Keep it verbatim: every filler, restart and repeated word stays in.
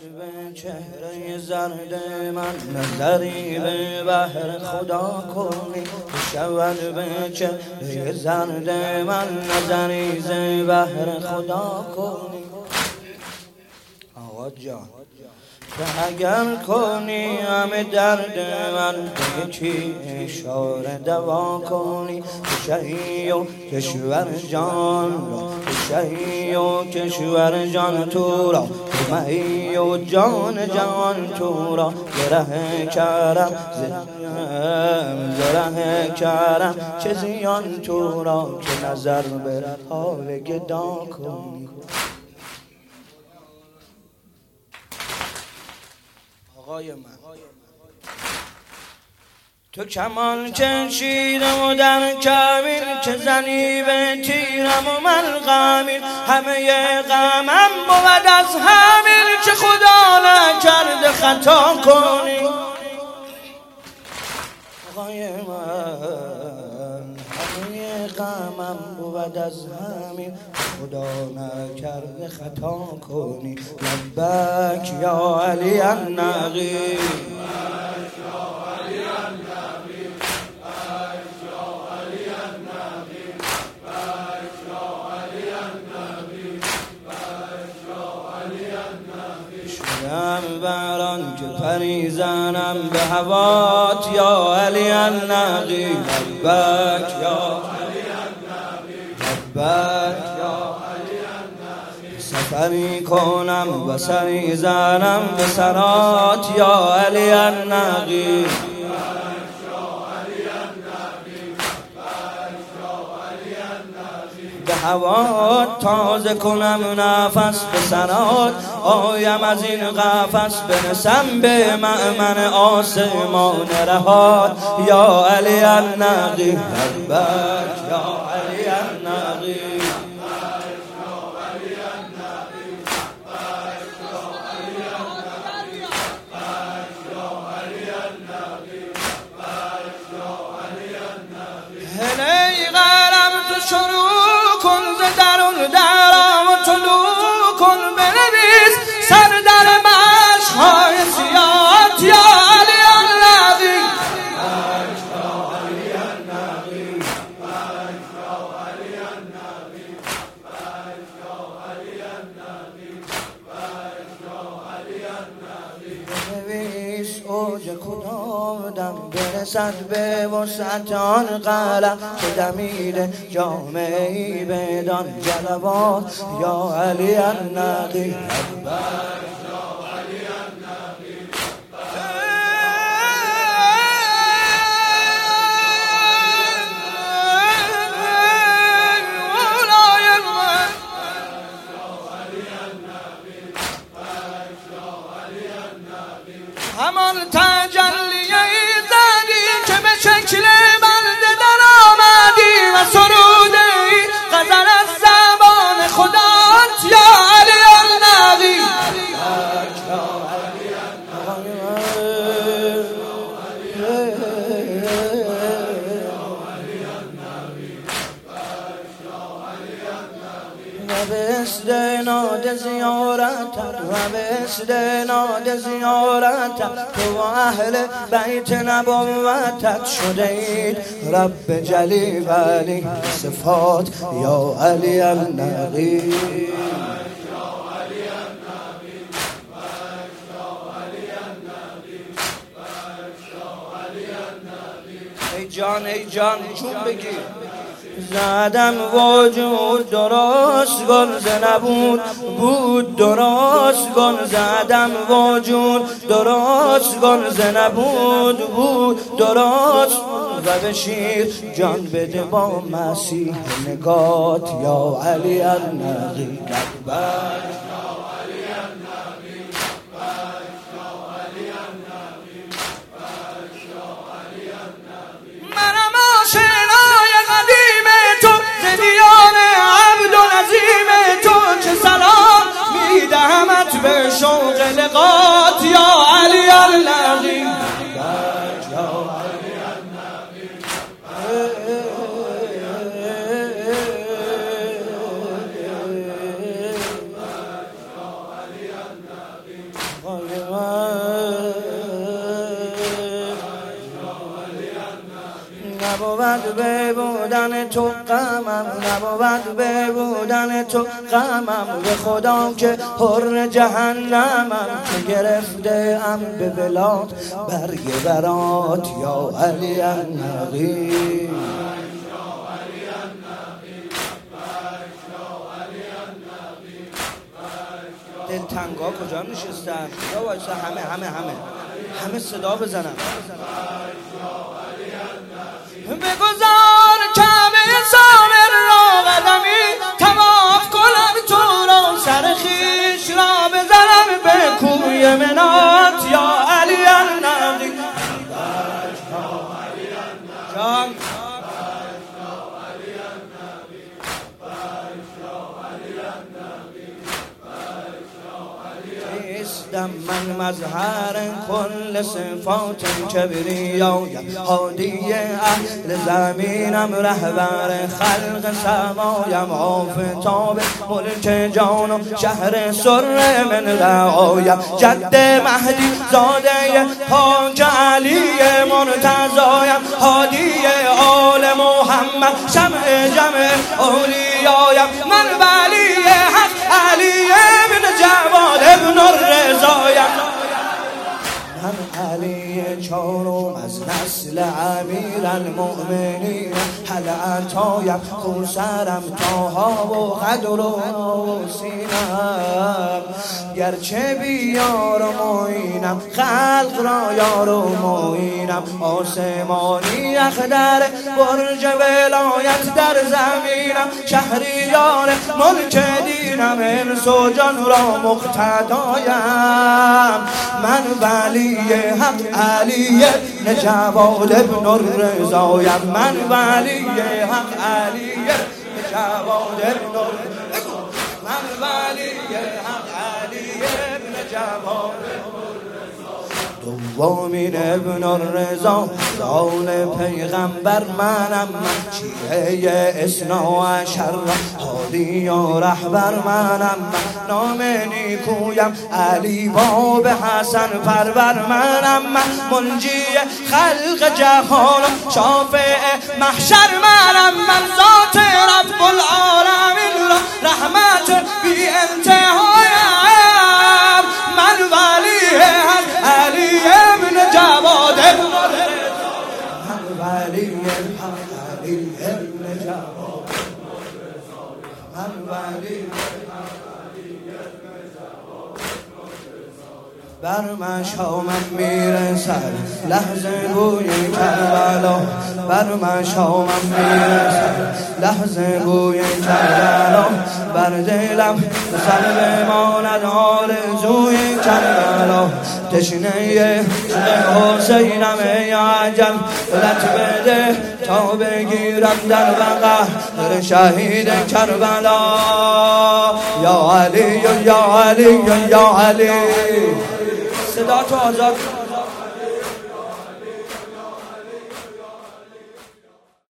به چهره زرد من نظری به بحر خدا کنی، شود به چهره زرد من نظری ز بحر خدا کنی. آقا جان که اگر کنی همه درد من به چی اشاره دوا کنی، شهی و کشور جان را شهی و کشور جان تو را مهی و جان جان تو را زره کرم زره کرم چه زیان تو را که نظر به حال گدا کنی. آقای من تو کمان کشیدم و در کمین که زنی به تیرم و من غمین، همه غمم بود از همین که خدا نکرده خطا کنی. آقای من همه غمم بود از همین خدا نکرده خطا کنی. لبک یا علی النقی شدم بران که پریزنم به هوات یا علی النقی. لبک یا علی النقی لبک یا علی النقی سفری کنم و سری زنم به سرات یا علی النقی. به هوا تازه کنم نفس به سرات، آیم از این قفس برسم به مأمن آسمان رهات یا علی النقی. لبک یا علی النقی هلی غرم تو شروع کن ز درون درام و طلوع کن، بنویس سر در مشق‌های سیاهت یا علی النقی. بنویس اوج کدام دم برسد به وسعت آن قلم که دمیده جامعی بدان جلوات یا علی النقی. همان تجلیه زدی که به شکل بنده در آمدی و سروده ای غزل از زبان خدات یا علی النقی. و به استناد زیارتت و به استناد زیارتت تو و اهل بیت نبوتت شده اید رب جلی ولی صفات یا علی النقی. ای جان ای جان چون بگیر زدم وجود درست گل ز نبود بود درست گل زدم وجود درست گل ز نبود بود درست و به شیر جان بده با مسیح نگات یا علی النقی. منم آشنای قدیم تو ز دیار عبدالعظیم تو که سلام میدهمت به شوق لقات یا علی النقی. نبود به بودن تو غمم، نبود به بودن تو غمم، به خدا که حر جهنمم، که گرفته ام به بلاد برگ برات یا علی النقی. دلتنگا کجا نشستن؟ یا وایسا همه همه همه همه صدا بزنن. بگذار کعبه سامر را قدمی، طواف کنم تو را سر خویش را بزنم به کوی منات یا علی النقی. جان دم من مظهر کل صفات کبریایم، هادی اهل زمینم، رهبر خلق سمایم، آفتاب ملک جان و شهر سر من رعایم، جد مهدی زاده پاک علی مرتضایم، هادی آل محمد شمع جمع اولیایم، من ولی حق علی بن جواد ابن الرضایم، من علی چارم از نسل امیر المؤمنین، هل عطایم خوسرم تاها و قدر و سینم، گرچه بیار و معینم خلق را یار و معینم، آسمانی اخدر برج ولایت در زمینم، شهریار ملک دینم، انس و جان را مقتدایم، من ولی حق علی ابن جواد ابن الرضایم، من ولی حق علی ابن جواد ابن الرضایم، من ولی حق علی ابن جواد دومین ابن الرضا، زال پیغمبر منم، من شیعه اثنا عشر، هادی و رهبر منم، من نام نیکویم علی باب حسن پرور منم، من منجی خلق جهان شافع محشر منم، من ذات رب العالمین را رحمت بی انتهایم، من ولی حق علی ابن جواد ابن الرضا، من ولی حق علی ابن جواد ابن الرضا، من ولی بر مشامم میرسد لحظه بوی کربلا، بر مشامم میرسد لحظه بوی کربلا، بر دلم سر بماند آرزوی کربلا، تشنه حسینم ای عجل لط بده تا بگیرم در بقع در شهید کربلا، یا علی یا علی یا علی. صدا تو آزاد